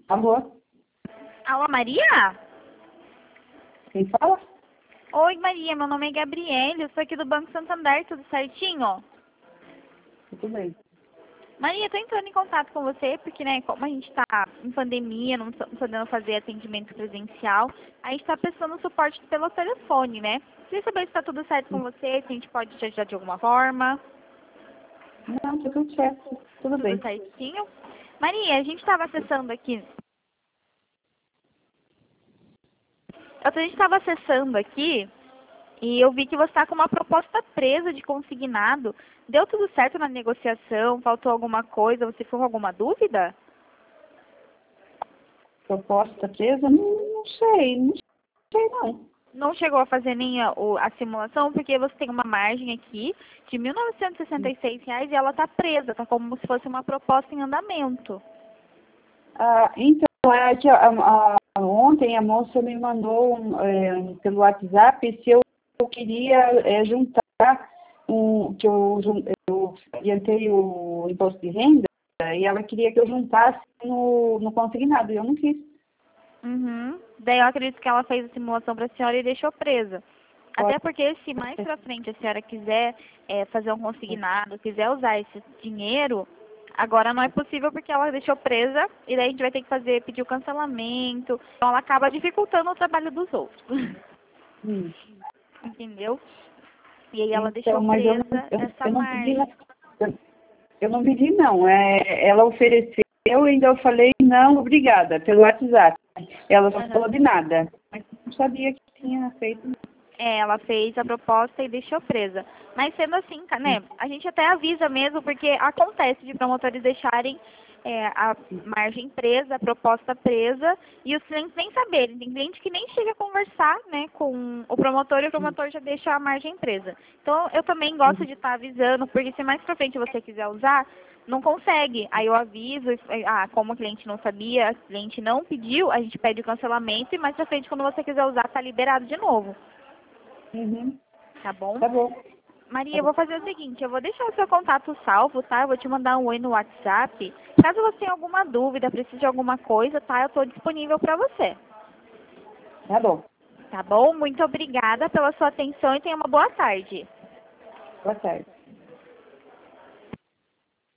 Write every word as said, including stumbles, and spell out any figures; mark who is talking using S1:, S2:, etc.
S1: Alô?
S2: Alô, Maria?
S1: Quem fala?
S2: Oi, Maria, meu nome é Gabriele, eu sou aqui do Banco Santander, tudo certinho?
S1: Tudo bem.
S2: Maria, tô entrando em contato com você porque, né, como a gente tá em pandemia, não estamos podendo fazer atendimento presencial, a gente tá prestando suporte pelo telefone, né? Queria saber se tá tudo certo com você, se a gente pode te ajudar de alguma forma.
S1: Não, tá tudo certo. Tudo
S2: Tudo
S1: bem.
S2: certinho? Maria, a gente estava acessando aqui. A gente estava acessando aqui e eu vi que você está com uma proposta presa de consignado. Deu tudo certo na negociação? Faltou alguma coisa? Você ficou com alguma dúvida?
S1: Proposta presa? Não, não sei, não sei não.
S2: Não chegou a fazer nem a, o- a simulação, porque você tem uma margem aqui de mil novecentos e sessenta e seis reais e ela está presa, está como se fosse uma proposta em andamento.
S1: Ah, então, é que a, a- ontem a moça me mandou um, é, pelo WhatsApp se eu, eu queria é, juntar, um, que eu, jun- eu adiantei o imposto de renda e ela queria que eu juntasse no, no consignado e eu não quis.
S2: Uhum. Daí eu acredito que ela fez a simulação para a senhora e deixou presa.
S1: Pode
S2: Até porque se mais
S1: ser.
S2: pra frente a senhora quiser é, fazer um consignado, quiser usar esse dinheiro, agora não é possível porque ela deixou presa e daí a gente vai ter que fazer, pedir o cancelamento. Então ela acaba dificultando o trabalho dos outros.
S1: Hum.
S2: Entendeu? E aí ela
S1: Então,
S2: deixou
S1: mas eu não,
S2: presa
S1: eu,
S2: essa
S1: eu não pedi,
S2: margem.
S1: eu, eu não pedi não. É, ela ofereceu e ainda eu falei não, obrigada, pelo WhatsApp. Ela não
S2: Aham.
S1: falou de nada. Mas não sabia que tinha feito.
S2: É, ela fez a proposta e deixou presa. Mas sendo assim, ca- né, a gente até avisa mesmo, porque acontece de promotores deixarem é, a margem presa, a proposta presa, e os clientes nem saberem. Tem cliente que nem chega a conversar, né, com o promotor e o promotor já deixa a margem presa. Então, eu também gosto de estar avisando, porque se mais pra frente você quiser usar, não consegue. Aí eu aviso, e, ah, como o cliente não sabia, o cliente não pediu, a gente pede o cancelamento e mais pra frente, quando você quiser usar, tá liberado de novo.
S1: Uhum.
S2: Tá bom?
S1: Tá bom.
S2: Maria,
S1: Tá
S2: eu
S1: bom.
S2: vou fazer o seguinte, eu vou deixar o seu contato salvo, tá? Eu vou te mandar um oi no WhatsApp. Caso você tenha alguma dúvida, precise de alguma coisa, tá? Eu estou disponível para você.
S1: Tá bom.
S2: Tá bom? Muito obrigada pela sua atenção e tenha uma boa tarde.
S1: Boa tarde.